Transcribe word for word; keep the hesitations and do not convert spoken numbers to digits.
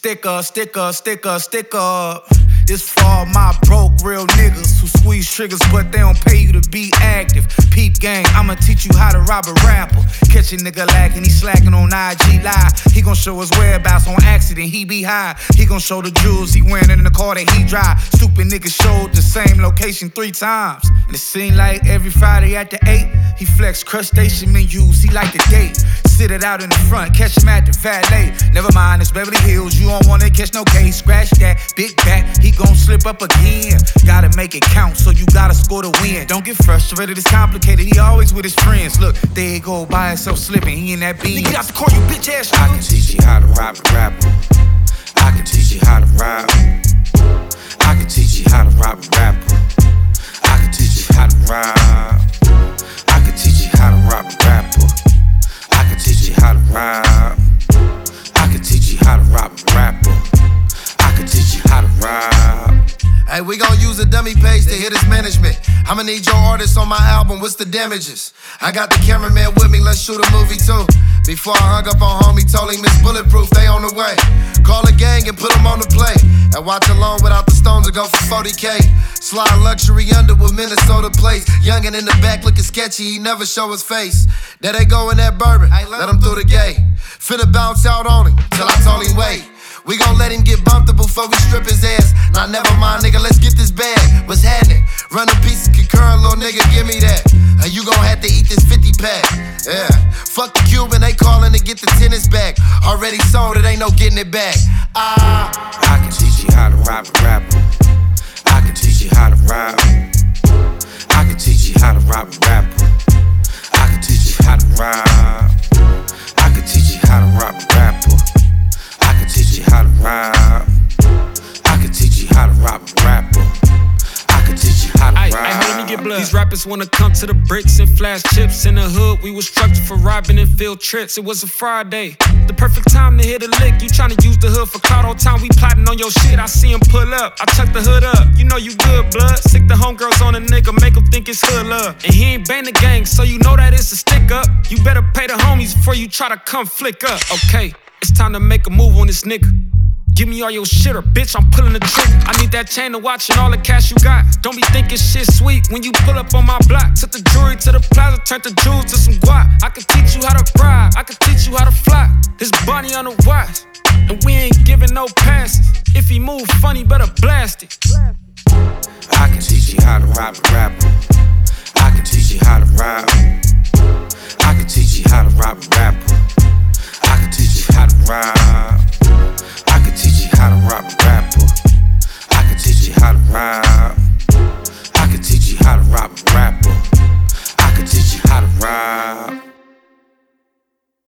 Stick up, stick up, stick up, stick up. This for all my broke real niggas who squeeze triggers but they don't pay you to be active. Peep gang, I'ma teach you how to rob a rapper. Catch a nigga lacking, he slacking on I G Live. He gon' show his whereabouts on accident, he be high. He gon' show the jewels he wearing in the car that he drive. Stupid nigga showed the same location three times. And it seemed like every Friday at the eight, he flex crustacean menus, he like to date. Sit it out in the front, catch him at the valet. Never mind, it's Beverly Hills, you don't wanna catch no case. Scratch that, big back, he gon' slip up again. Gotta make it count, so you gotta score to win. Don't get frustrated, it's complicated, he always with his friends. Look, there he go by himself slipping, he in that bean. Nigga, out the court, you bitch ass. I can teach you how to rob a rapper. I can teach you how to rob. I can teach you how to rob a rapper. I can teach you how to rob. I can teach you how to rob a rapper. I can teach you how to rob. I can teach you how to rob a rapper. I can teach you how to rob. Hey, we gon' use a dummy page to hit his management. I'ma need your artists on my album, what's the damages? I got the cameraman with me, let's shoot a movie too. Before I hung up on homie, told him it's bulletproof, they on the way. Call a gang and put them on the play. And watch alone without the stones to go for forty K. Slide luxury under with Minnesota plates. Youngin' in the back looking sketchy, he never show his face. There they go in that bourbon, let him through the gate. Finna bounce out on him, till I told him wait. We gon' let him get bumped up before we strip his ass. Nah, never mind, nigga, let's get this bag. What's happening? Run a piece of concurrent, little nigga, give me that. And you gon' have to eat this fifty pack. Yeah. Fuck the Cuban, they callin' to get the tennis back. Already sold, it ain't no getting it back. Ah. I can teach you how to rob a rapper. I can teach you how to rob. I can teach you how to rob a rapper. I can teach you how to rob. I can teach you how to rob a rapper. I can teach you how to rob. I can teach you how to rob a rapper. I can teach you how to rob. Ay, let me get blood. These rappers wanna come to the bricks and flash chips. In the hood, we was structured for robbing and field trips. It was a Friday, the perfect time to hit a lick. You tryna use the hood for clout all time. We plotting on your shit. I see him pull up. I chuck the hood up. You know you good, blood. Sick the homegirls on a nigga, make him think it's hood love. And he ain't bang the gang, so you know that it's a stick up. You better pay the homies before you try to come flick up. Okay, it's time to make a move on this nigga. Give me all your shit or bitch, I'm pulling the trigger. I need that chain to watch and all the cash you got. Don't be thinking shit sweet when you pull up on my block. Took the jewelry to the plaza, turned the jewels to some guap. I can teach you how to ride, I can teach you how to fly. This Bonnie on the watch, and we ain't giving no passes. If he move funny, better blast it. I can teach you how to rob a rapper. I can teach you how to rob.